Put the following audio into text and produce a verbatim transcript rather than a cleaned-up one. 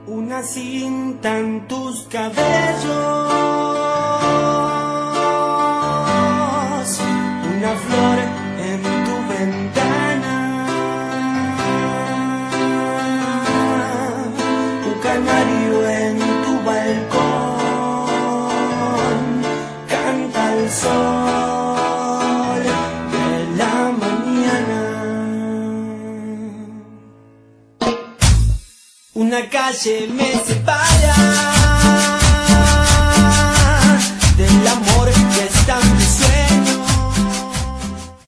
Una cinta en tus cabellos, una flor en tu ventana, un canario en tu balcón, canta el sol de la mañana. Una calle me separa